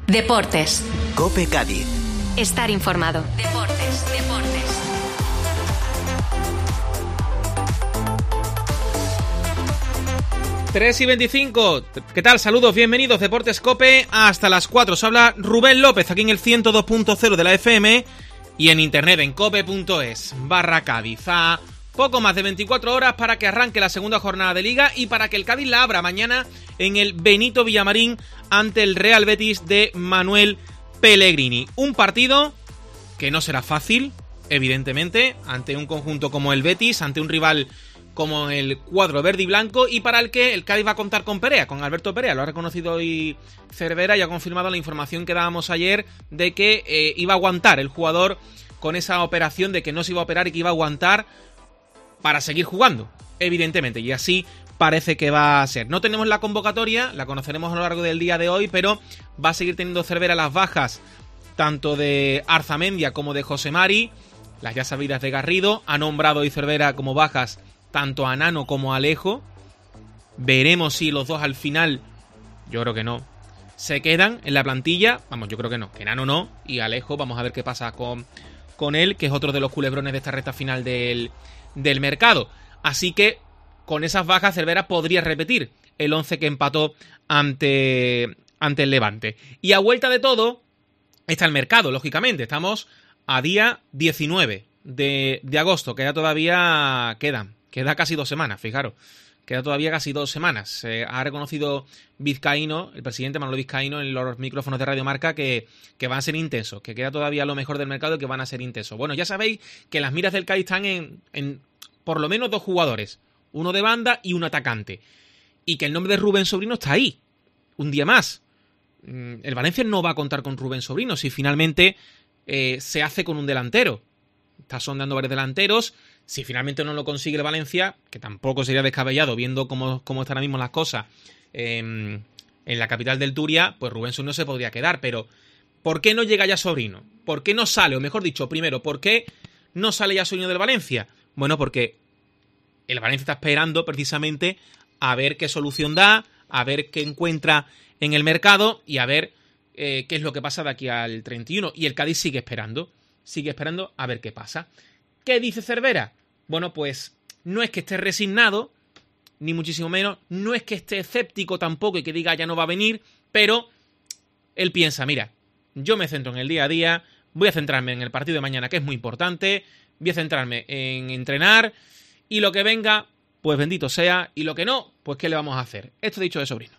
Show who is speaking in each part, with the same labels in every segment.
Speaker 1: Deportes.
Speaker 2: COPE Cádiz.
Speaker 1: Estar informado. Deportes.
Speaker 3: 3:25. ¿Qué tal? Saludos, bienvenidos. Deportes COPE hasta las 4. Os habla Rubén López aquí en el 102.0 de la FM y en internet en cope.es/Cádiz. A poco más de 24 horas para que arranque la segunda jornada de Liga y para que el Cádiz la abra mañana en el Benito Villamarín ante el Real Betis de Manuel Pellegrini. Un partido que no será fácil, evidentemente, ante un conjunto como el Betis, ante un rival como el cuadro verde y blanco, y para el que el Cádiz va a contar con Perea, con Alberto Perea. Lo ha reconocido hoy Cervera y ha confirmado la información que dábamos ayer de que iba a aguantar el jugador con esa operación, de que no se iba a operar y que iba a aguantar para seguir jugando, evidentemente, y así parece que va a ser. No tenemos la convocatoria, la conoceremos a lo largo del día de hoy, pero va a seguir teniendo Cervera las bajas tanto de Arzamendia como de José Mari, las ya sabidas de Garrido. Ha nombrado hoy Cervera como bajas tanto a Nano como a Alejo. Veremos si los dos al final, yo creo que no, se quedan en la plantilla. Vamos, yo creo que no, que Nano no, y Alejo vamos a ver qué pasa con él, que es otro de los culebrones de esta recta final del mercado. Así que con esas bajas Cervera podría repetir el 11 que empató ante el Levante. Y a vuelta de todo está el mercado, lógicamente. Estamos a día 19 de agosto, que ya todavía queda casi 2 semanas, fijaros. Queda todavía casi 2 semanas. Ha reconocido Vizcaíno, el presidente Manuel Vizcaíno, en los micrófonos de Radio Marca que van a ser intensos, que queda todavía lo mejor del mercado y que van a ser intensos. Bueno, ya sabéis que las miras del Cádiz están en por lo menos 2 jugadores, uno de banda y un atacante. Y que el nombre de Rubén Sobrino está ahí, un día más. El Valencia no va a contar con Rubén Sobrino si finalmente se hace con un delantero. Está sondando varios delanteros. Si finalmente no lo consigue el Valencia, que tampoco sería descabellado viendo cómo están ahora mismo las cosas en la capital del Turia, pues Rubén Sobrino se podría quedar. Pero ¿por qué no llega ya Sobrino? ¿Por qué no sale? O mejor dicho, primero, ¿por qué no sale ya Sobrino del Valencia? Bueno, porque el Valencia está esperando precisamente a ver qué solución da, a ver qué encuentra en el mercado y a ver qué es lo que pasa de aquí al 31. Y el Cádiz sigue esperando a ver qué pasa. ¿Qué dice Cervera? Bueno, pues no es que esté resignado, ni muchísimo menos, no es que esté escéptico tampoco y que diga ya no va a venir, pero él piensa, mira, yo me centro en el día a día, voy a centrarme en el partido de mañana, que es muy importante, voy a centrarme en entrenar, y lo que venga, pues bendito sea, y lo que no, pues ¿qué le vamos a hacer? Esto dicho de Sobrino.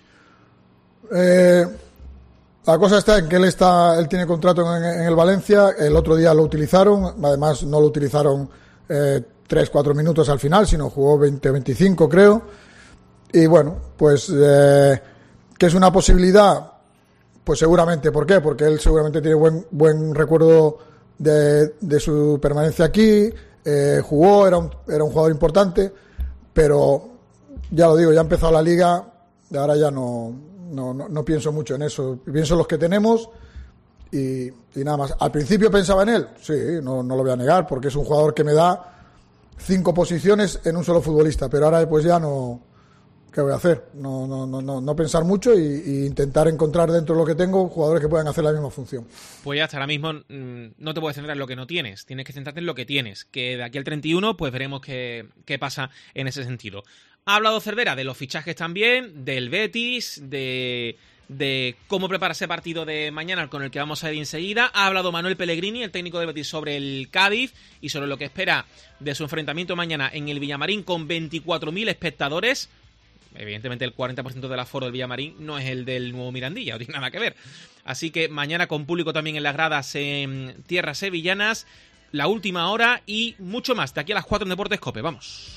Speaker 4: La cosa está en que él tiene contrato en el Valencia. El otro día lo utilizaron, además no lo utilizaron 3-4 minutos al final, sino jugó 20-25 creo. Y bueno, pues que es una posibilidad, pues seguramente. ¿Por qué? Porque él seguramente tiene buen recuerdo de su permanencia aquí. Jugó, era un jugador importante, pero ya lo digo, ya ha empezado la Liga, de ahora ya no pienso mucho en eso, pienso en los que tenemos y nada más. Al principio pensaba en él, sí, no lo voy a negar, porque es un jugador que me da 5 posiciones en un solo futbolista, pero ahora pues ya no, ¿qué voy a hacer? No pensar mucho y intentar encontrar dentro de lo que tengo jugadores que puedan hacer la misma función.
Speaker 3: Pues ya hasta ahora mismo no te puedes centrar en lo que no tienes que centrarte en lo que tienes, que de aquí al 31 pues veremos qué pasa en ese sentido. Ha hablado Cervera de los fichajes también, del Betis, de cómo prepararse el partido de mañana con el que vamos a ir enseguida. Ha hablado Manuel Pellegrini, el técnico del Betis, sobre el Cádiz y sobre lo que espera de su enfrentamiento mañana en el Villamarín con 24.000 espectadores. Evidentemente el 40% del aforo del Villamarín no es el del nuevo Mirandilla, no tiene nada que ver. Así que mañana con público también en las gradas en tierras sevillanas, la última hora y mucho más. De aquí a las 4 en Deportes COPE, vamos.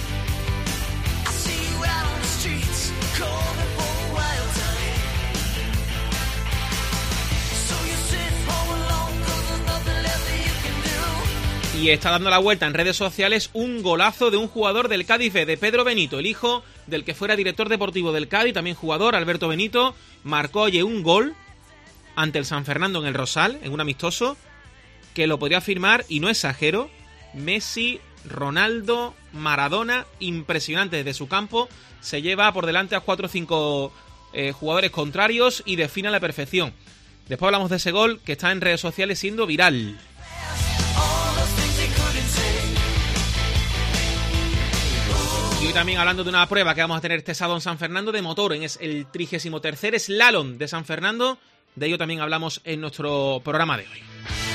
Speaker 3: Y está dando la vuelta en redes sociales un golazo de un jugador del Cádiz B, de Pedro Benito, el hijo del que fuera director deportivo del Cádiz, también jugador, Alberto Benito. Marcó hoy un gol ante el San Fernando en el Rosal, en un amistoso, que lo podría firmar, y no exagero, Messi, Ronaldo, Maradona. Impresionante desde su campo. Se lleva por delante a 4 o jugadores contrarios y define a la perfección. Después hablamos de ese gol que está en redes sociales siendo viral. Y hoy también hablando de una prueba que vamos a tener este sábado en San Fernando de motor, es el 33º Slalom de San Fernando. De ello también hablamos en nuestro programa de hoy.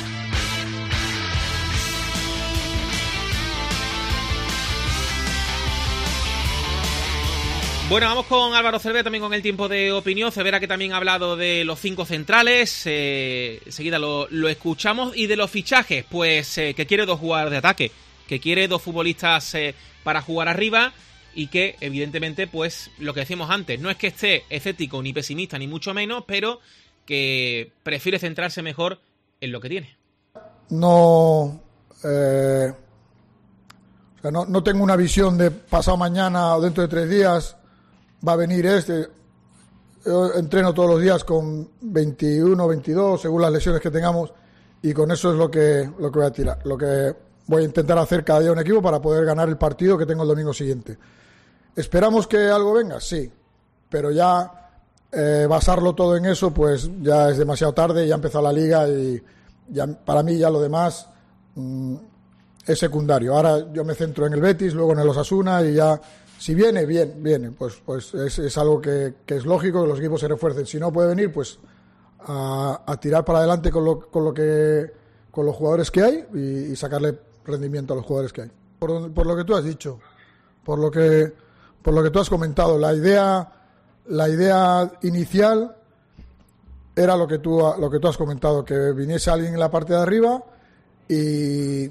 Speaker 3: Bueno, vamos con Álvaro Cervera, también con el tiempo de opinión. Cervera, que también ha hablado de los 5 centrales, enseguida lo escuchamos. Y de los fichajes, pues que quiere 2 jugadores de ataque, que quiere 2 futbolistas para jugar arriba, y que evidentemente, pues lo que decíamos antes, no es que esté escéptico ni pesimista ni mucho menos, pero que prefiere centrarse mejor en lo que tiene.
Speaker 4: No tengo una visión de pasado mañana o dentro de 3 días va a venir este. Yo entreno todos los días con 21, 22, según las lesiones que tengamos, y con eso es lo que voy a tirar. Lo que voy a intentar hacer cada día un equipo para poder ganar el partido que tengo el domingo siguiente. ¿Esperamos que algo venga? Sí, pero ya basarlo todo en eso, pues ya es demasiado tarde, ya ha empezado la liga y ya, para mí ya lo demás es secundario. Ahora yo me centro en el Betis, luego en el Osasuna, y ya si viene, viene, pues es algo que es lógico que los equipos se refuercen. Si no puede venir, pues a tirar para adelante con los jugadores que hay y sacarle rendimiento a los jugadores que hay. Por lo que tú has dicho, por lo que tú has comentado, la idea inicial era lo que tú has comentado, que viniese alguien en la parte de arriba, y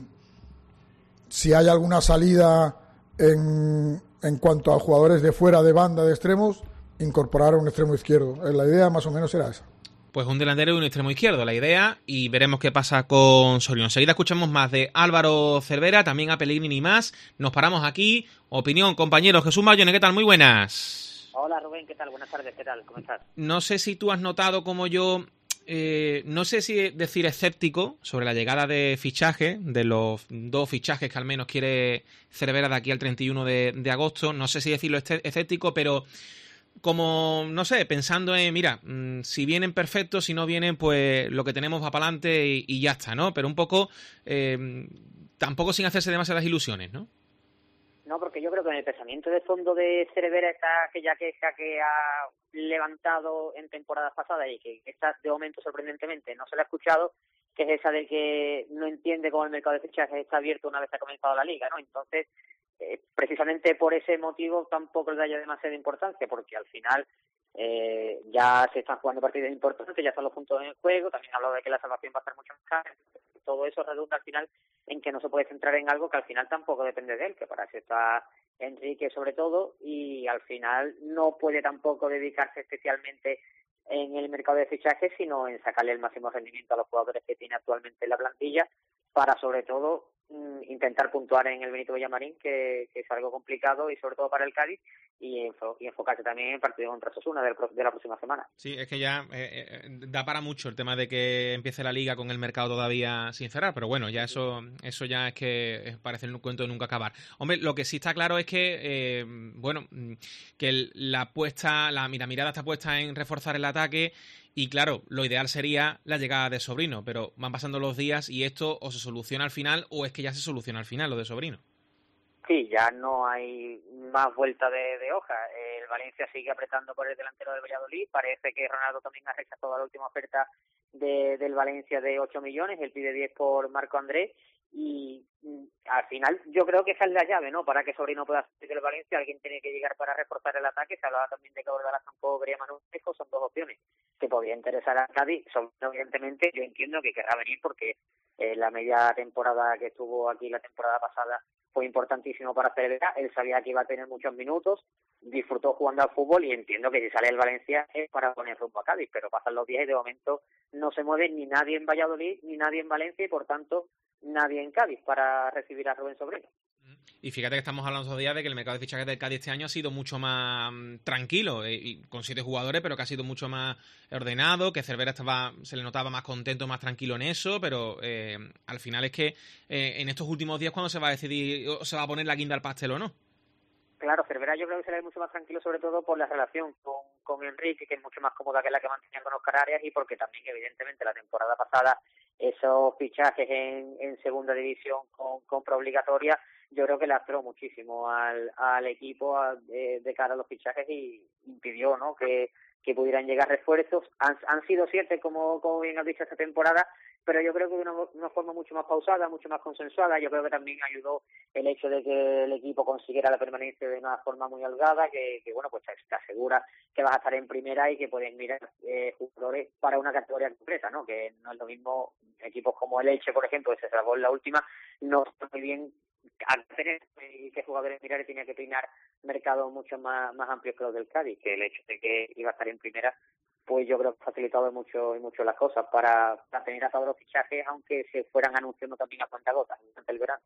Speaker 4: si hay alguna salida en cuanto a jugadores de fuera, de banda, de extremos, incorporar a un extremo izquierdo. La idea más o menos era esa.
Speaker 3: Pues un delantero y un extremo izquierdo, la idea, y veremos qué pasa con Soriano. Enseguida escuchamos más de Álvaro Cervera, también a Pellegrini y más. Nos paramos aquí. Opinión, compañeros. Jesús Mayone, ¿qué tal? Muy buenas.
Speaker 2: Hola, Rubén, ¿qué tal? Buenas tardes, ¿qué tal? ¿Cómo estás?
Speaker 3: No sé si tú has notado como yo, no sé si decir escéptico sobre la llegada de fichaje, de los 2 fichajes que al menos quiere Cervera de aquí al 31 de agosto. No sé si decirlo escéptico, pero como, no sé, pensando en, mira, si vienen perfectos, si no vienen, pues lo que tenemos va para adelante y ya está, ¿no? Pero un poco, tampoco sin hacerse demasiadas ilusiones, ¿no?
Speaker 2: No, porque yo creo que en el pensamiento de fondo de Cervera está aquella queja que ha levantado en temporadas pasadas y que está de momento sorprendentemente no se la ha escuchado, que es esa de que no entiende cómo el mercado de fichajes está abierto una vez ha comenzado la liga, ¿no? Entonces, precisamente por ese motivo tampoco le da ya demasiada importancia, porque al final ya se están jugando partidos importantes, ya están los puntos en el juego, también ha hablado de que la salvación va a estar mucho más cara. Todo eso redunda al final en que no se puede centrar en algo que al final tampoco depende de él, que para eso está Enrique sobre todo, y al final no puede tampoco dedicarse especialmente en el mercado de fichajes, sino en sacarle el máximo rendimiento a los jugadores que tiene actualmente en la plantilla, para sobre todo intentar puntuar en el Benito Villamarín, que es algo complicado, y sobre todo para el Cádiz, y enfocarse también en el partido contra Osasuna de la próxima semana.
Speaker 3: Sí, es que ya da para mucho el tema de que empiece la liga con el mercado todavía sin cerrar, pero bueno, ya eso ya es que parece un cuento de nunca acabar. Hombre, lo que sí está claro es que, que la mirada está puesta en reforzar el ataque. Y claro, lo ideal sería la llegada de Sobrino, pero van pasando los días y esto o se soluciona al final o es que ya se soluciona al final lo de Sobrino.
Speaker 2: Sí, ya no hay más vuelta de hoja. El Valencia sigue apretando por el delantero del Valladolid. Parece que Ronaldo también ha rechazado la última oferta del Valencia de 8 millones. Él pide 10 por Marco Andrés. Y al final yo creo que esa es la llave, ¿no? Para que Sobrino pueda salir del Valencia, alguien tiene que llegar para reforzar el ataque. Se hablaba también de que Bordalas tampoco quería Manuel Espejo. Son 2 opciones que podría interesar a Cádiz. Evidentemente yo entiendo que querrá venir porque la media temporada que estuvo aquí la temporada pasada fue importantísimo para Cervera. Él sabía que iba a tener muchos minutos, disfrutó jugando al fútbol y entiendo que si sale el Valencia es para poner rumbo a Cádiz, pero pasan los días y de momento no se mueve ni nadie en Valladolid ni nadie en Valencia y por tanto nadie en Cádiz para recibir a Rubén Sobrino.
Speaker 3: Y fíjate que estamos hablando estos días de que el mercado de fichajes del Cádiz este año ha sido mucho más tranquilo, y con 7 jugadores, pero que ha sido mucho más ordenado, que Cervera se le notaba más contento, más tranquilo en eso, pero al final es que en estos últimos días cuando se va a decidir o se va a poner la guinda al pastel o no.
Speaker 2: Claro, Cervera yo creo que se le ve mucho más tranquilo, sobre todo por la relación con Enrique, que es mucho más cómoda que la que mantenía con Óscar Arias, y porque también, evidentemente, la temporada pasada, esos fichajes en segunda división con compra obligatoria, yo creo que lastró muchísimo al equipo de cara a los fichajes y impidió, ¿no?, que pudieran llegar refuerzos. Han sido 7, como bien has dicho, esta temporada, pero yo creo que de una forma mucho más pausada, mucho más consensuada. Yo creo que también ayudó el hecho de que el equipo consiguiera la permanencia de una forma muy holgada, que bueno, pues te asegura que vas a estar en primera y que puedes mirar jugadores para una categoría concreta, ¿no? Que no es lo mismo equipos como el Elche, por ejemplo, que se salvó en la última, no está muy bien a tener qué jugadores mirar, y tenía que peinar mercados mucho más amplios que los del Cádiz, que el hecho de que iba a estar en primera, pues yo creo que ha facilitado mucho las cosas para tener a todos los fichajes, aunque se fueran anunciando también a cuentagotas durante el verano.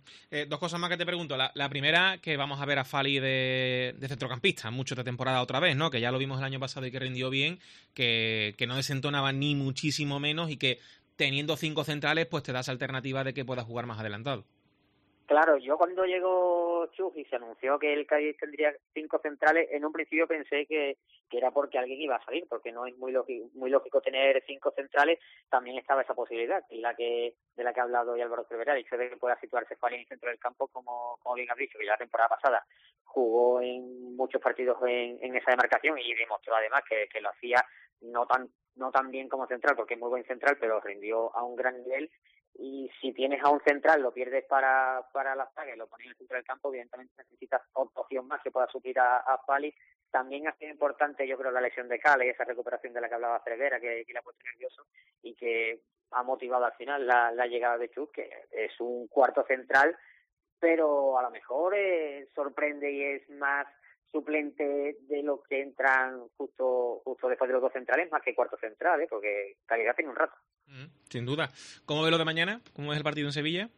Speaker 3: Dos cosas más que te pregunto. La primera, que vamos a ver a Fali de centrocampista mucho esta temporada otra vez, ¿no? Que ya lo vimos el año pasado y que rindió bien, que no desentonaba ni muchísimo menos, y que teniendo 5 centrales pues te das alternativa de que pueda jugar más adelantado.
Speaker 2: Claro, yo cuando llegó Chus y se anunció que el Cádiz tendría 5 centrales, en un principio pensé que era porque alguien iba a salir, porque no es muy lógico tener 5 centrales. También estaba esa posibilidad, de la que ha hablado hoy Álvaro Cervera, el hecho de que pueda situarse Fali en el centro del campo, como bien has dicho, que ya la temporada pasada jugó en muchos partidos en esa demarcación y demostró además que lo hacía no tan bien como central, porque es muy buen central, pero rindió a un gran nivel. Y si tienes a un central, lo pierdes para la saga y lo pones en el centro del campo, evidentemente necesitas otra opción más que pueda suplir a Fali. También ha sido importante, yo creo, la lesión de Cale, esa recuperación de la que hablaba Cervera, que le ha puesto nervioso y que ha motivado al final la llegada de Chus, que es un cuarto central, pero a lo mejor sorprende y es más suplente de los que entran justo después de los 2 centrales, más que cuarto central, porque calidad tiene un rato.
Speaker 3: Sin duda. ¿Cómo ves lo de mañana? ¿Cómo es el partido en Sevilla?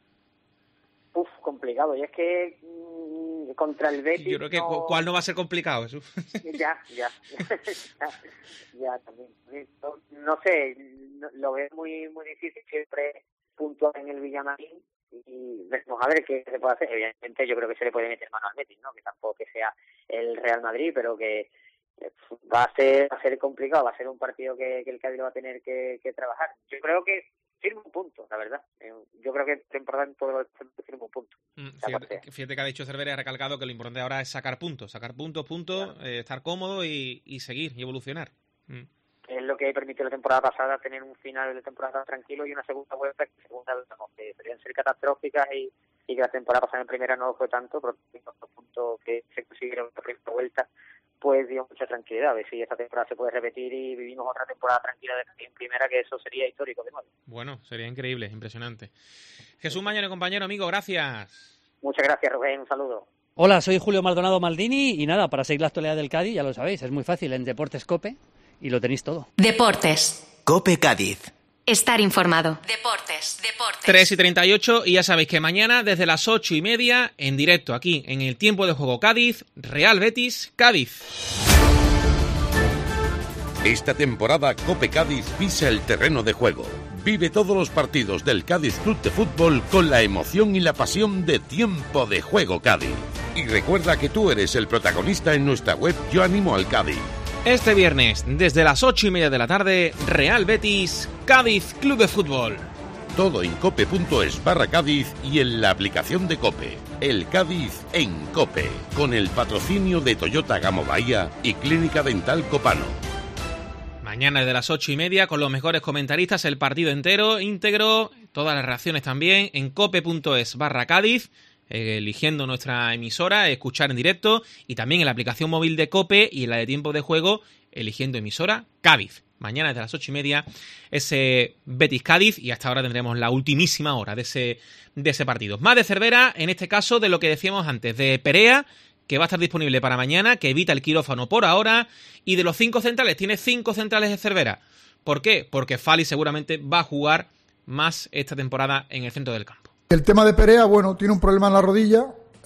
Speaker 2: Complicado. Y es que contra el Betis...
Speaker 3: Yo creo que ¿cuál no va a ser complicado? Eso.
Speaker 2: Ya, también. No sé, lo veo muy difícil siempre puntuar en el Villamarín, y vamos a ver qué se puede hacer. Evidentemente yo creo que se le puede meter mano al Betis, ¿no? Que tampoco que sea el Real Madrid, pero que va a ser complicado, va a ser un partido que el Cádiz lo va a tener que trabajar. Yo creo que firma un punto, la verdad. Yo creo que es importante todo firma un punto.
Speaker 3: Fíjate que ha dicho Cervera, ha recalcado que lo importante ahora es sacar puntos, claro. Estar cómodo y seguir y evolucionar.
Speaker 2: Es lo que permitió la temporada pasada, tener un final de temporada tranquilo y una segunda vuelta que deberían ser catastróficas, y que la temporada pasada en primera no fue tanto, pero los puntos que se consiguieron en la primera vuelta pues dio mucha tranquilidad. A ver si esta temporada se puede repetir y vivimos otra temporada tranquila en primera, que eso sería histórico de nuevo.
Speaker 3: Bueno, sería increíble, impresionante. Jesús Mañone, compañero, amigo, gracias.
Speaker 2: Muchas gracias, Rubén, un saludo.
Speaker 5: Hola, soy Julio Maldonado Maldini y nada, para seguir la actualidad del Cádiz, ya lo sabéis, es muy fácil, en Deportes COPE, y lo tenéis todo.
Speaker 1: Deportes.
Speaker 6: COPE Cádiz.
Speaker 1: Estar informado. Deportes.
Speaker 3: 3:38, y ya sabéis que mañana desde las 8:30 en directo aquí en el Tiempo de Juego Cádiz, Real Betis Cádiz.
Speaker 7: Esta temporada COPE Cádiz pisa el terreno de juego. Vive todos los partidos del Cádiz Club de Fútbol con la emoción y la pasión de Tiempo de Juego Cádiz. Y recuerda que tú eres el protagonista en nuestra web Yo Animo al Cádiz.
Speaker 3: Este viernes, desde las 8:30 de la tarde, Real Betis Cádiz Club de Fútbol.
Speaker 7: Todo en cope.es/Cádiz y en la aplicación de COPE. El Cádiz en COPE, con el patrocinio de Toyota Gamo Bahía y Clínica Dental Copano.
Speaker 3: Mañana desde las 8:30 con los mejores comentaristas, el partido íntegro, todas las reacciones también en cope.es/Cádiz, eligiendo nuestra emisora, escuchar en directo, y también en la aplicación móvil de COPE y en la de Tiempo de Juego, eligiendo emisora Cádiz. Mañana desde las 8:30 ese Betis Cádiz, y hasta ahora tendremos la ultimísima hora de ese partido. Más de Cervera, en este caso de lo que decíamos antes, de Perea, que va a estar disponible para mañana, que evita el quirófano por ahora, y de los 5 centrales, tiene 5 centrales de Cervera. ¿Por qué? Porque Fali seguramente va a jugar más esta temporada en el centro del campo.
Speaker 4: El tema de Perea, bueno, tiene un problema en la rodilla,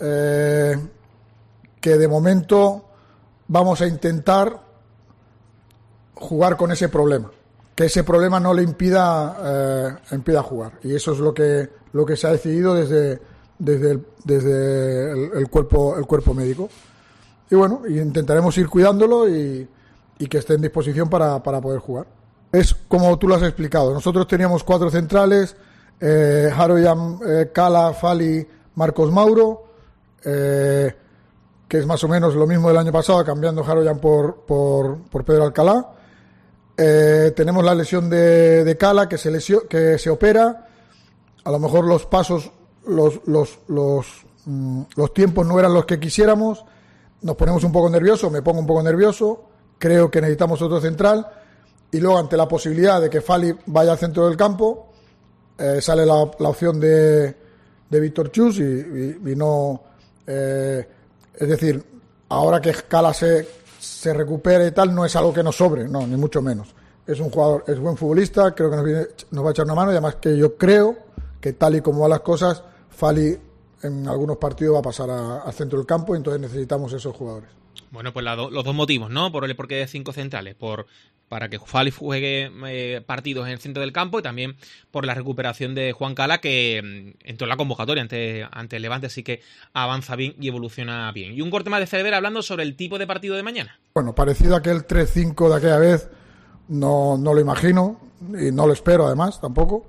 Speaker 4: que de momento vamos a intentar jugar con ese problema, que ese problema no le impida jugar, y eso es lo que se ha decidido desde el cuerpo médico. Y bueno, intentaremos ir cuidándolo y que esté en disposición para poder jugar. Es como tú lo has explicado. Nosotros teníamos 4 centrales, Haroyan, Cala, Fali, Marcos Mauro, que es más o menos lo mismo del año pasado, cambiando Haroyan por Pedro Alcalá. Tenemos la lesión de Cala, que se opera. A lo mejor los pasos, los tiempos no eran los que quisiéramos. Nos ponemos un poco nerviosos, me pongo un poco nervioso. Creo que necesitamos otro central. Y luego, ante la posibilidad de que Fali vaya al centro del campo, sale la opción de Víctor Chus y no... es decir, ahora que Cala se recupere y tal, no es algo que nos sobre, no, ni mucho menos. Es un jugador, es buen futbolista, creo que nos va a echar una mano, y además que yo creo que tal y como van las cosas, Fali en algunos partidos va a pasar al centro del campo, y entonces necesitamos esos jugadores.
Speaker 3: Bueno, pues los dos motivos, ¿no? Por el porqué de 5 centrales, para que Fali juegue partidos en el centro del campo, y también por la recuperación de Juan Cala, que entró en la convocatoria ante el Levante, así que avanza bien y evoluciona bien. Y un corte más de Cervera hablando sobre el tipo de partido de mañana. Bueno,
Speaker 4: parecido a aquel 3-5 de aquella vez, no lo imagino, y no lo espero además tampoco.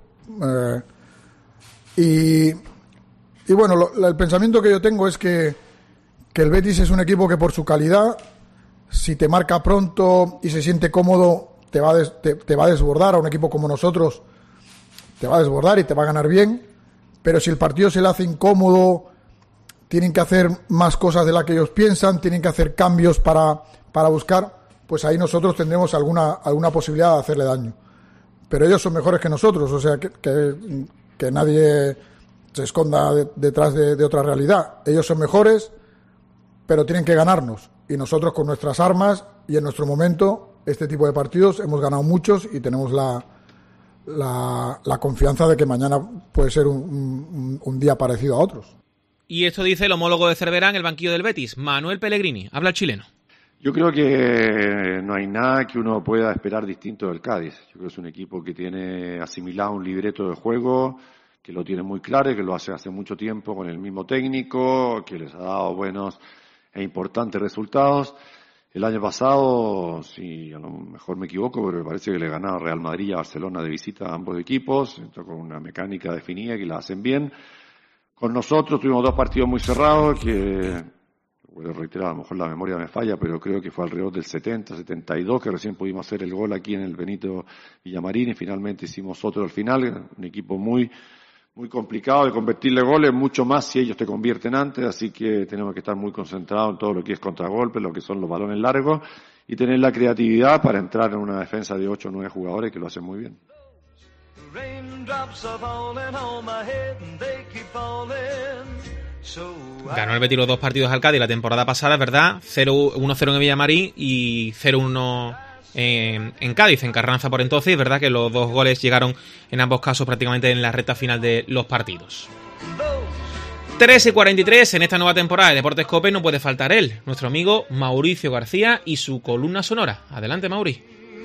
Speaker 4: Y bueno, el pensamiento que yo tengo es que el Betis es un equipo que, por su calidad, si te marca pronto y se siente cómodo, te va a desbordar. A un equipo como nosotros te va a desbordar y te va a ganar bien, pero si el partido se le hace incómodo, tienen que hacer más cosas de las que ellos piensan, tienen que hacer cambios para buscar, pues ahí nosotros tendremos alguna posibilidad de hacerle daño. Pero ellos son mejores que nosotros, o sea que nadie se esconda detrás de otra realidad. Ellos son mejores, pero tienen que ganarnos, y nosotros, con nuestras armas y en nuestro momento, este tipo de partidos hemos ganado muchos, y tenemos la confianza de que mañana puede ser un día parecido a otros.
Speaker 3: Y esto dice el homólogo de Cervera en el banquillo del Betis, Manuel Pellegrini. Habla el chileno.
Speaker 6: Yo creo que no hay nada que uno pueda esperar distinto del Cádiz. Yo creo que es un equipo que tiene asimilado un libreto de juego, que lo tiene muy claro y que lo hace mucho tiempo con el mismo técnico, que les ha dado buenos e importantes resultados. El año pasado, sí, a lo mejor me equivoco, pero me parece que le ganaron Real Madrid y a Barcelona de visita a ambos equipos, con una mecánica definida que la hacen bien. Con nosotros tuvimos 2 partidos muy cerrados que, voy a reiterar, a lo mejor la memoria me falla, pero creo que fue alrededor del 70-72 que recién pudimos hacer el gol aquí en el Benito Villamarín, y finalmente hicimos otro al final. Un equipo muy complicado de convertirle goles, mucho más si ellos te convierten antes, así que tenemos que estar muy concentrados en todo lo que es contragolpe, lo que son los balones largos, y tener la creatividad para entrar en una defensa de 8 o 9 jugadores que lo hacen muy bien.
Speaker 3: Ganó el Betis los 2 partidos al Cádiz la temporada pasada, ¿verdad? 1-0 en Villamarín y 0-1 en Cádiz, en Carranza por entonces. Es verdad que los 2 goles llegaron en ambos casos prácticamente en la recta final de los partidos. 13:43 en esta nueva temporada de Deportes COPE no puede faltar él, nuestro amigo Mauricio García y su columna sonora. Adelante, Mauri.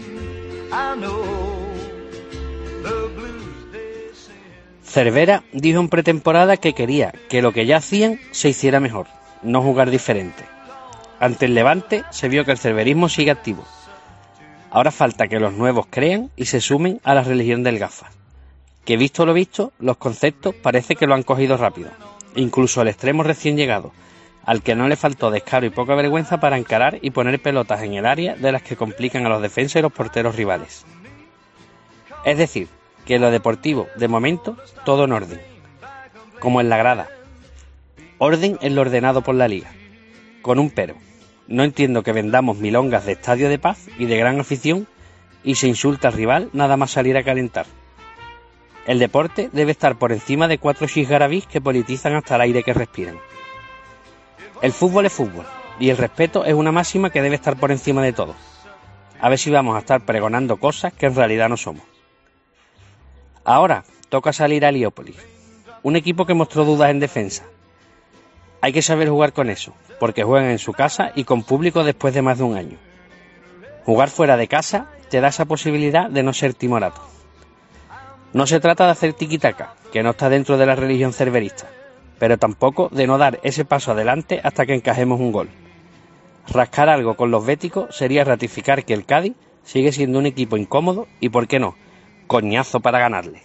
Speaker 5: Cervera dijo en pretemporada que quería que lo que ya hacían se hiciera mejor, no jugar diferente. Ante el Levante se vio que el cerverismo sigue activo. Ahora falta que los nuevos crean y se sumen a la religión del gafas. Que visto lo visto, los conceptos parece que lo han cogido rápido. Incluso el extremo recién llegado, al que no le faltó descaro y poca vergüenza para encarar y poner pelotas en el área de las que complican a los defensas y los porteros rivales. Es decir, que en lo deportivo, de momento, todo en orden. Como en la grada. Orden en lo ordenado por la liga. Con un pero. No entiendo que vendamos milongas de estadio de paz y de gran afición y se insulta al rival nada más salir a calentar. El deporte debe estar por encima de 4 xisgarabís que politizan hasta el aire que respiran. El fútbol es fútbol y el respeto es una máxima que debe estar por encima de todo. A ver si vamos a estar pregonando cosas que en realidad no somos. Ahora toca salir a Heliópolis, un equipo que mostró dudas en defensa. Hay que saber jugar con eso, porque juegan en su casa y con público después de más de un año. Jugar fuera de casa te da esa posibilidad de no ser timorato. No se trata de hacer tiquitaca, que no está dentro de la religión cerverista, pero tampoco de no dar ese paso adelante hasta que encajemos un gol. Rascar algo con los béticos sería ratificar que el Cádiz sigue siendo un equipo incómodo y, ¿por qué no?, coñazo para ganarle.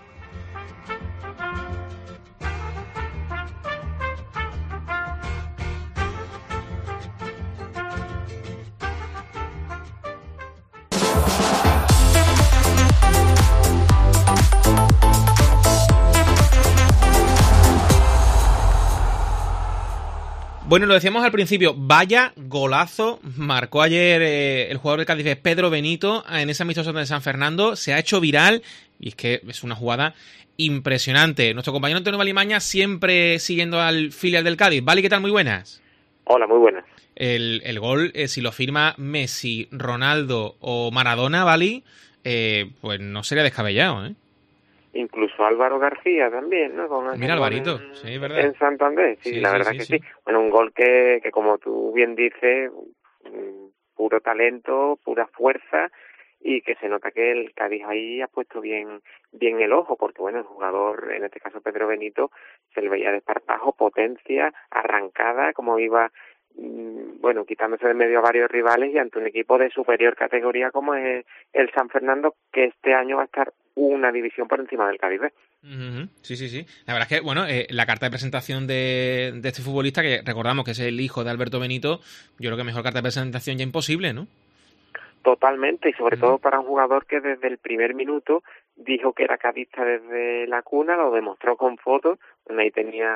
Speaker 3: Bueno, lo decíamos al principio, vaya golazo marcó ayer el jugador del Cádiz, Pedro Benito, en ese amistoso de San Fernando. Se ha hecho viral y es que es una jugada impresionante. Nuestro compañero Antonio Valimaña siempre siguiendo al filial del Cádiz. Vali, ¿qué tal? Muy buenas.
Speaker 8: Hola, muy buenas.
Speaker 3: El gol, si lo firma Messi, Ronaldo o Maradona, Vali, pues no sería descabellado, ¿eh?
Speaker 8: Incluso Álvaro García también, ¿no?
Speaker 3: Mira, Alvarito, sí, verdad.
Speaker 8: En Santander, sí, la verdad que sí. Bueno, un gol que como tú bien dices, puro talento, pura fuerza, y que se nota que el Cádiz ahí ha puesto bien el ojo, porque bueno, el jugador, en este caso Pedro Benito, se le veía de esparpajo, potencia, arrancada, como iba, bueno, quitándose de medio a varios rivales y ante un equipo de superior categoría como es el San Fernando, que este año va a estar una división por encima del Cádiz B.
Speaker 3: Sí. La verdad es que, bueno, la carta de presentación de este futbolista, que recordamos que es el hijo de Alberto Benito, yo creo que mejor carta de presentación ya imposible, ¿no?
Speaker 8: Totalmente, y sobre todo para un jugador que desde el primer minuto dijo que era cadista desde la cuna, lo demostró con fotos, ahí tenía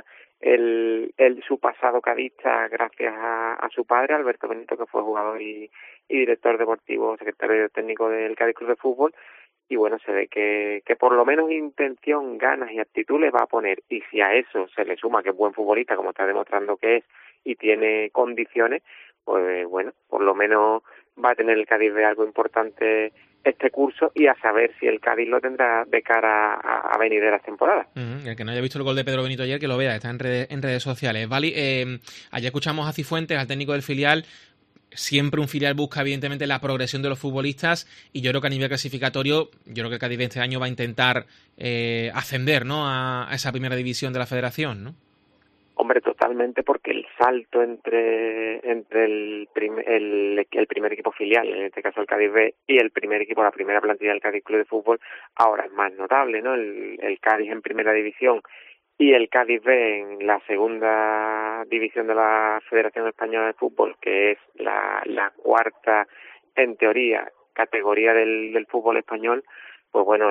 Speaker 8: su pasado cadista gracias a su padre, Alberto Benito, que fue jugador y director deportivo, secretario técnico del Cádiz Club de Fútbol. Y bueno, se ve que por lo menos intención, ganas y actitud le va a poner. Y si a eso se le suma que es buen futbolista, como está demostrando que es, y tiene condiciones, pues bueno, por lo menos va a tener el Cádiz de algo importante este curso, y a saber si el Cádiz lo tendrá de cara a venideras temporadas.
Speaker 3: El que no haya visto el gol de Pedro Benito ayer, que lo vea, está en redes sociales. Vale, ayer escuchamos a Cifuentes, al técnico del filial. Siempre un filial busca, evidentemente, la progresión de los futbolistas, y yo creo que a nivel clasificatorio, yo creo que el Cádiz este año va a intentar ascender, ¿no?, a esa primera división de la federación, ¿no?
Speaker 8: Hombre, totalmente, porque el salto entre el primer equipo filial, en este caso el Cádiz B, y el primer equipo, la primera plantilla del Cádiz Club de Fútbol, ahora es más notable, ¿no? El Cádiz en primera división y el Cádiz B en la segunda división de la Federación Española de Fútbol, que es la cuarta, en teoría, categoría del fútbol español, pues bueno,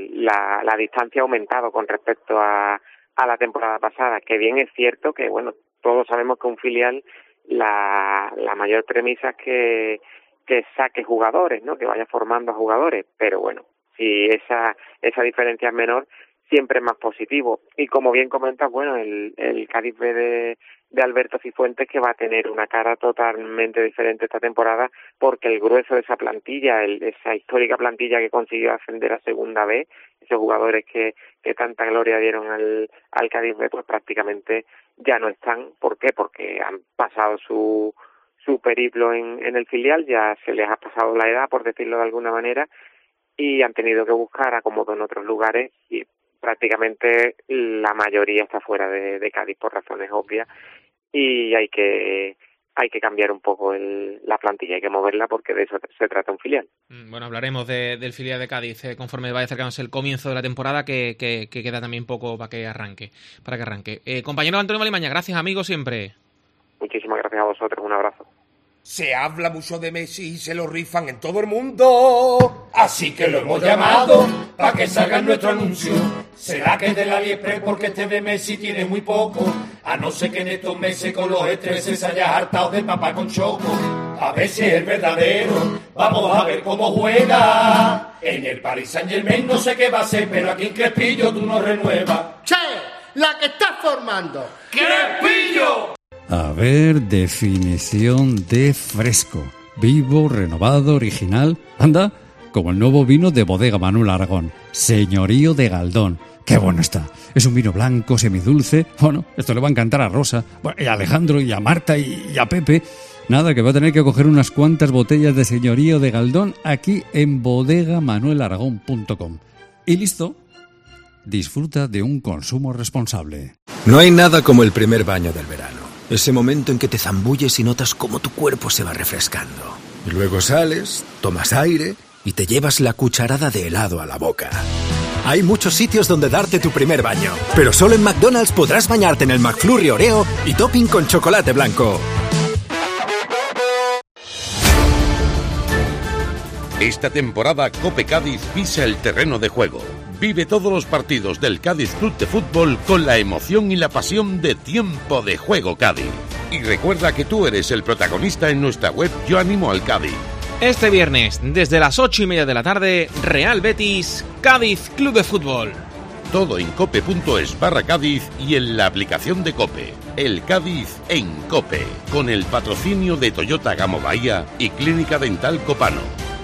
Speaker 8: la distancia ha aumentado con respecto a la temporada pasada, que bien es cierto que, bueno, todos sabemos que un filial, la mayor premisa es que saque jugadores, ¿no?, que vaya formando a jugadores, pero bueno, si esa diferencia es menor, siempre es más positivo. Y como bien comentas, bueno, el Cádiz B de Alberto Cifuentes, que va a tener una cara totalmente diferente esta temporada, porque el grueso de esa plantilla, esa histórica plantilla que consiguió ascender a Segunda B, esos jugadores que tanta gloria dieron al Cádiz B, pues prácticamente ya no están. ¿Por qué? Porque han pasado su periplo en el filial, ya se les ha pasado la edad, por decirlo de alguna manera, y han tenido que buscar acomodo en otros lugares, y prácticamente la mayoría está fuera de Cádiz por razones obvias, y hay que cambiar un poco la plantilla, hay que moverla, porque de eso se trata un filial.
Speaker 3: Bueno, hablaremos del filial de Cádiz conforme vaya acercándose el comienzo de la temporada, que queda también poco para que arranque. Compañero Antonio Valimaña, gracias, amigo, siempre.
Speaker 8: Muchísimas gracias a vosotros, un abrazo.
Speaker 9: Se habla mucho de Messi y se lo rifan en todo el mundo. Así que lo hemos llamado para que salga nuestro anuncio. Será que es del AliExpress, porque este de Messi tiene muy poco. A no ser que en estos meses con los estreses se haya hartado de papá con choco. A ver si es el verdadero, vamos a ver cómo juega. En el Paris Saint-Germain no sé qué va a ser, pero aquí en Crespillo tú no renuevas.
Speaker 10: ¡Che! ¡La que estás formando!
Speaker 9: ¡Crespillo!
Speaker 11: A ver, definición de fresco. Vivo, renovado, original. Anda, como el nuevo vino de Bodega Manuel Aragón. Señorío de Galdón. ¡Qué bueno está! Es un vino blanco, semidulce. Bueno, esto le va a encantar a Rosa, y a Alejandro, y a Marta, y a Pepe. Nada, que va a tener que coger unas cuantas botellas de Señorío de Galdón aquí en bodegamanuelaragón.com. Y listo. Disfruta de un consumo responsable.
Speaker 12: No hay nada como el primer baño del verano. Ese momento en que te zambulles y notas cómo tu cuerpo se va refrescando. Y luego sales, tomas aire y te llevas la cucharada de helado a la boca. Hay muchos sitios donde darte tu primer baño, pero solo en McDonald's podrás bañarte en el McFlurry Oreo y topping con chocolate blanco.
Speaker 7: Esta temporada Cope Cádiz pisa el terreno de juego. Vive todos los partidos del Cádiz Club de Fútbol con la emoción y la pasión de Tiempo de Juego Cádiz. Y recuerda que tú eres el protagonista en nuestra web Yo Animo al Cádiz.
Speaker 3: Este viernes, desde las 8:30 de la tarde, Real Betis, Cádiz Club de Fútbol.
Speaker 7: Todo en cope.es/Cádiz y en la aplicación de Cope. El Cádiz en Cope, con el patrocinio de Toyota Gamo Bahía y Clínica Dental Copano.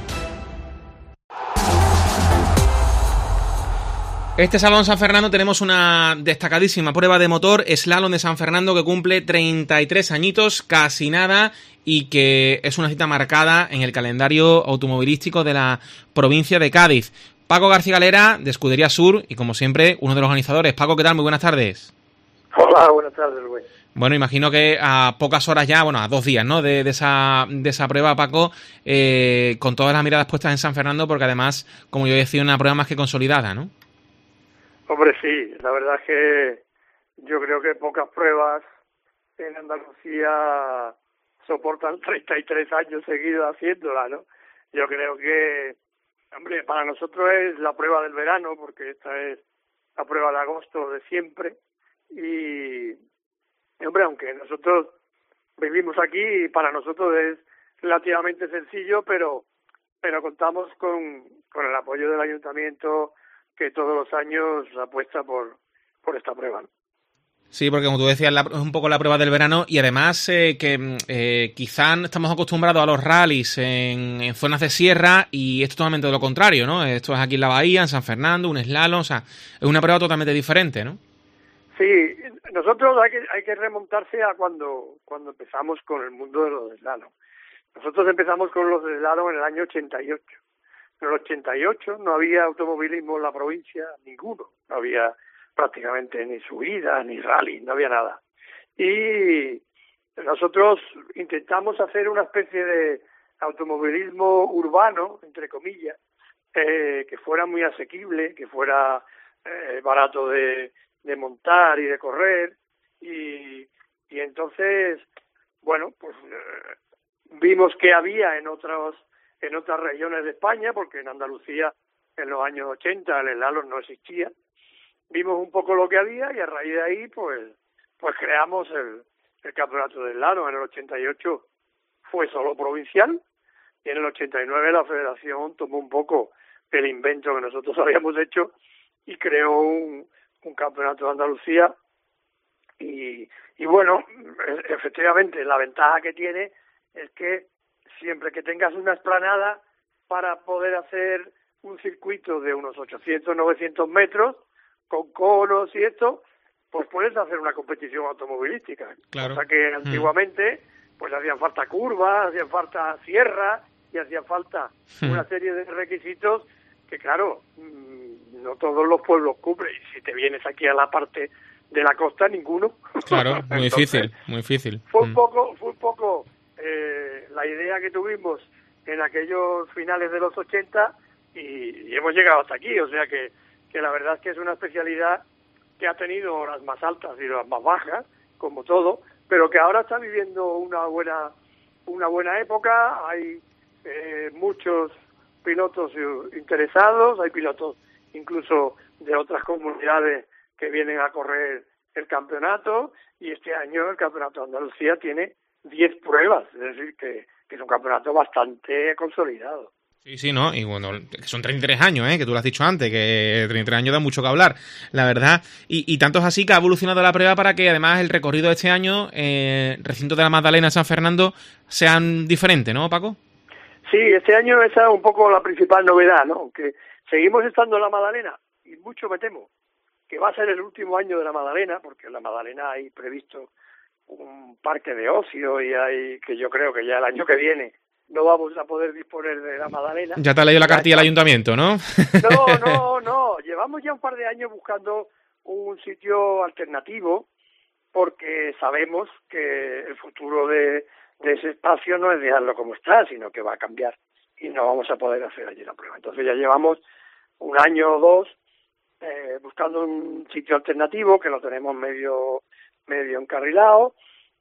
Speaker 3: Este sábado en San Fernando tenemos una destacadísima prueba de motor, Slalom de San Fernando, que cumple 33 añitos, casi nada, y que es una cita marcada en el calendario automovilístico de la provincia de Cádiz. Paco García Galera, de Escudería Sur, y como siempre, uno de los organizadores. Paco, ¿qué tal? Muy buenas tardes.
Speaker 13: Hola, buenas tardes, Rubén.
Speaker 3: Bueno, imagino que a pocas horas ya, bueno, a 2 días, ¿no?, de esa prueba, Paco, con todas las miradas puestas en San Fernando, porque además, como yo decía, una prueba más que consolidada, ¿no?
Speaker 13: Hombre, sí, la verdad es que yo creo que pocas pruebas en Andalucía soportan 33 años seguidos haciéndola, ¿no? Yo creo que, hombre, para nosotros es la prueba del verano, porque esta es la prueba de agosto de siempre, y hombre, aunque nosotros vivimos aquí, para nosotros es relativamente sencillo, pero contamos con el apoyo del ayuntamiento, que todos los años apuesta por esta prueba, ¿no?
Speaker 3: Sí, porque como tú decías, es un poco la prueba del verano, y además que quizá estamos acostumbrados a los rallies en zonas de sierra, y esto es totalmente de lo contrario, ¿no? Esto es aquí en la Bahía, en San Fernando, un slalom, o sea, es una prueba totalmente diferente, ¿no?
Speaker 13: Sí, nosotros hay que remontarse a cuando empezamos con el mundo de los slalom. Nosotros empezamos con los slalom en el año 88. En el 88 no había automovilismo en la provincia, ninguno. No había prácticamente ni subida, ni rally, no había nada. Y nosotros intentamos hacer una especie de automovilismo urbano, entre comillas, que fuera muy asequible, que fuera barato de montar y de correr. Y entonces, bueno, pues vimos que había en otras regiones de España, porque en Andalucía en los años 80 el slalom no existía. Vimos un poco lo que había y a raíz de ahí pues creamos el campeonato de slalom. En el 88 fue solo provincial y en el 89 la federación tomó un poco el invento que nosotros habíamos hecho y creó un campeonato de Andalucía y bueno, efectivamente la ventaja que tiene es que siempre que tengas una explanada para poder hacer un circuito de unos 800, 900 metros, con conos y esto, pues puedes hacer una competición automovilística.
Speaker 3: Claro.
Speaker 13: O sea que antiguamente, pues hacían falta curvas, hacían falta sierras y hacían falta una serie de requisitos que, claro, no todos los pueblos cumplen. Y si te vienes aquí a la parte de la costa, ninguno.
Speaker 3: Claro, muy difícil, muy difícil.
Speaker 13: Fue un poco la idea que tuvimos en aquellos finales de los 80 y hemos llegado hasta aquí, o sea que la verdad es que es una especialidad que ha tenido horas más altas y horas más bajas, como todo, pero que ahora está viviendo una buena época. Hay muchos pilotos interesados, hay pilotos incluso de otras comunidades que vienen a correr el campeonato, y este año el campeonato de Andalucía tiene 10 pruebas, es decir, que es un campeonato bastante consolidado.
Speaker 3: Sí, ¿no? Y bueno, son 33 años, que tú lo has dicho antes, que 33 años da mucho que hablar, la verdad. Y tanto es así que ha evolucionado la prueba para que además el recorrido de este año, recinto de la Magdalena, San Fernando, sean diferentes, ¿no, Paco?
Speaker 13: Sí, este año esa es un poco la principal novedad, ¿no? Que seguimos estando en la Magdalena, y mucho me temo que va a ser el último año de la Magdalena, porque en la Magdalena hay previsto un parque de ocio y hay, que yo creo que ya el año que viene no vamos a poder disponer de la Magdalena.
Speaker 3: Ya te ha leído la cartilla del ayuntamiento, ¿no?
Speaker 13: No, llevamos ya un par de años buscando un sitio alternativo, porque sabemos que el futuro de ese espacio no es dejarlo como está, sino que va a cambiar y no vamos a poder hacer allí la prueba. Entonces ya llevamos un año o dos buscando un sitio alternativo, que lo tenemos medio encarrilado,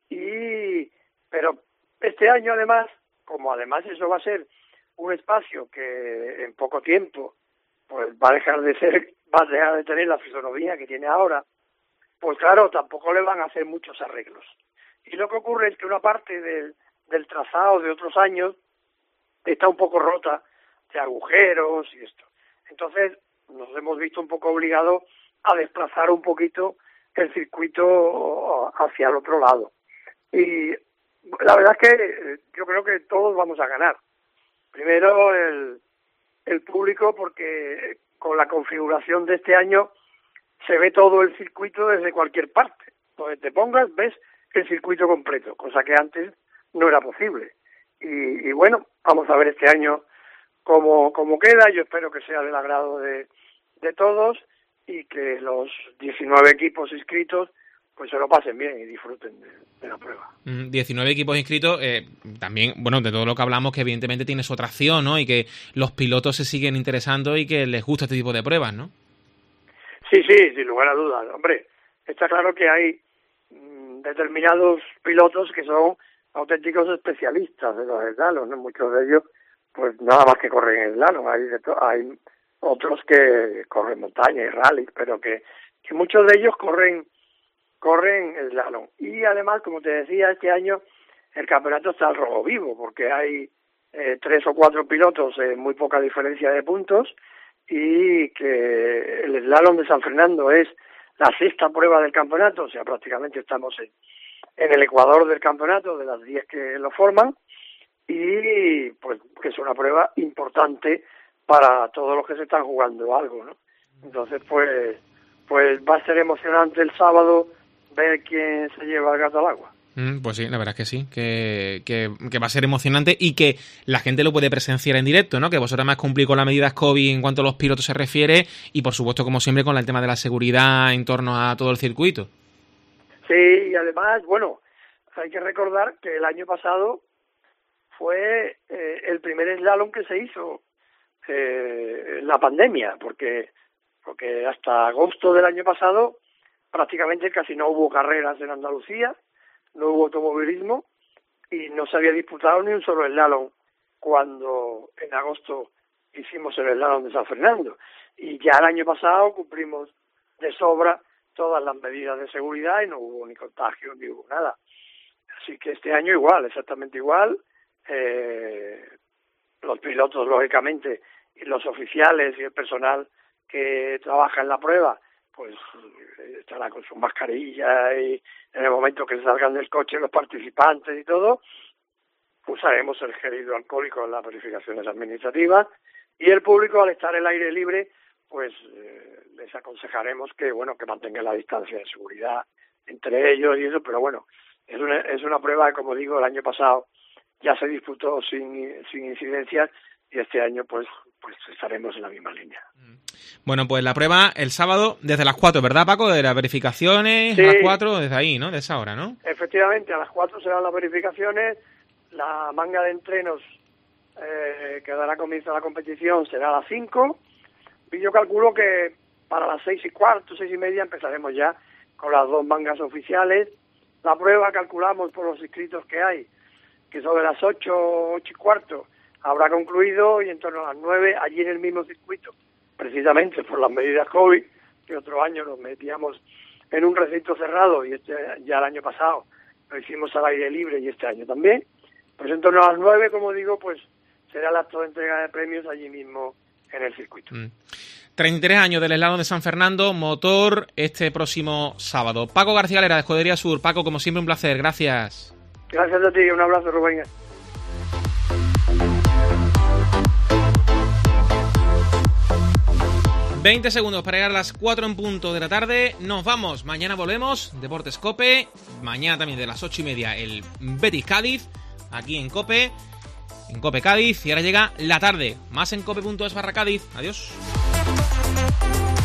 Speaker 13: pero este año además, como además eso va a ser un espacio que en poco tiempo pues va a dejar de tener la fisonomía que tiene ahora, pues claro, tampoco le van a hacer muchos arreglos. Y lo que ocurre es que una parte del trazado de otros años está un poco rota de agujeros y esto. Entonces nos hemos visto un poco obligados a desplazar un poquito el circuito hacia el otro lado. Y la verdad es que yo creo que todos vamos a ganar. Primero el público, porque con la configuración de este año se ve todo el circuito desde cualquier parte. Donde te pongas ves el circuito completo, cosa que antes no era posible. Y bueno, vamos a ver este año cómo queda. Yo espero que sea del agrado de todos y que los 19 equipos inscritos pues se lo pasen bien y disfruten de la prueba.
Speaker 3: 19 equipos inscritos, también, bueno, de todo lo que hablamos, que evidentemente tiene su atracción, ¿no? Y que los pilotos se siguen interesando y que les gusta este tipo de pruebas, ¿no?
Speaker 13: Sí, sin lugar a dudas. Hombre, está claro que hay determinados pilotos que son auténticos especialistas de los slalom, ¿no? Muchos de ellos, pues nada más que corren en slalom. Hay otros que corren montaña y rally, pero que muchos de ellos corren slalom. Y además, como te decía, este año el campeonato está al rojo vivo, porque hay 3 o 4 pilotos en muy poca diferencia de puntos, y que el slalom de San Fernando es la 6ª prueba del campeonato, o sea, prácticamente estamos en el ecuador del campeonato, de las 10 que lo forman, y pues que es una prueba importante para todos los que se están jugando algo, ¿no? Entonces, pues va a ser emocionante el sábado ver quién se lleva el gato al agua.
Speaker 3: Pues sí, la verdad es que sí, que va a ser emocionante y que la gente lo puede presenciar en directo, ¿no? Que vosotros además cumplís con las medidas COVID en cuanto a los pilotos se refiere y, por supuesto, como siempre, con el tema de la seguridad en torno a todo el circuito.
Speaker 13: Sí, y además, bueno, hay que recordar que el año pasado fue el primer slalom que se hizo en la pandemia, porque hasta agosto del año pasado prácticamente casi no hubo carreras en Andalucía, no hubo automovilismo y no se había disputado ni un solo slalom cuando en agosto hicimos el slalom de San Fernando. Y ya el año pasado cumplimos de sobra todas las medidas de seguridad y no hubo ni contagio ni hubo nada. Así que este año igual, exactamente igual. Los pilotos, lógicamente, y los oficiales y el personal que trabaja en la prueba, pues estará con su mascarilla, y en el momento que salgan del coche los participantes y todo, usaremos el gel hidroalcohólico en las verificaciones administrativas, y el público, al estar al aire libre, pues les aconsejaremos que mantengan la distancia de seguridad entre ellos y eso, pero bueno, es una prueba que, como digo, el año pasado ya se disputó sin incidencias, y este año pues estaremos en la misma línea.
Speaker 3: Bueno, pues la prueba el sábado desde las 4, ¿verdad, Paco? De las verificaciones, sí. A las 4, desde ahí, ¿no? De esa hora, ¿no?
Speaker 13: Efectivamente, a las 4 serán las verificaciones, la manga de entrenos que dará comienzo a la competición será a las 5, y yo calculo que para las 6:15, 6:30 empezaremos ya con las 2 mangas oficiales. La prueba calculamos por los inscritos que hay, que sobre las 8:15 habrá concluido, y en torno a las 9 allí en el mismo circuito, precisamente por las medidas COVID, que otro año nos metíamos en un recinto cerrado y ya el año pasado lo hicimos al aire libre y este año también, pues en torno a las 9, como digo, pues será el acto de entrega de premios allí mismo en el circuito.
Speaker 3: 33 años del slalom de San Fernando, motor este próximo sábado. Paco García Galera, de Escudería Sur. Paco, como siempre, un placer. Gracias.
Speaker 13: Gracias a ti, un abrazo, Rubén.
Speaker 3: ...20 segundos para llegar a las 4 en punto de la tarde. Nos vamos. Mañana volvemos. Deportes COPE. Mañana también de las 8:30 el Betis Cádiz. Aquí en COPE. En COPE Cádiz. Y ahora llega la tarde. Más en cope.es/Cádiz. Adiós.